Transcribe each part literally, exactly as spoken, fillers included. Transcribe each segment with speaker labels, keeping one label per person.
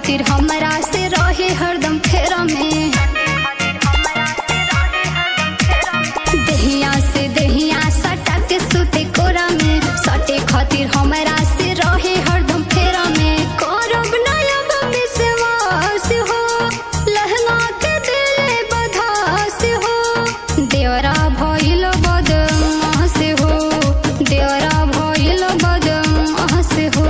Speaker 1: खातिर हमरा से रहे हरदम फेरा में। देहिया से देहिया सटा के सुते कोरा में, सटे खातिर हमरा से रहे हरदम फेरा में। करब नया विश्वास हो, लहंगा के दिले बधास हो। देवरा भइल बदमाश हो, देवरा भइल बदमाश हो।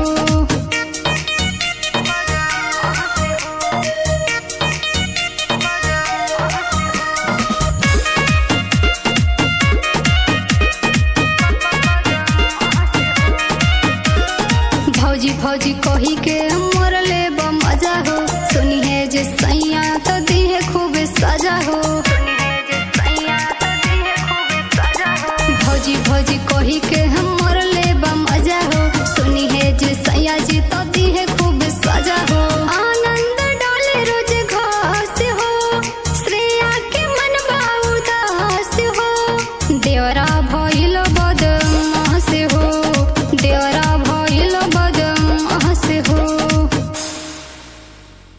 Speaker 1: भौजी भौजी कही के मरले ब मजा हो, सुनी है जे सैया तो दी है खूब सजा हो। भौजी भौजी कही के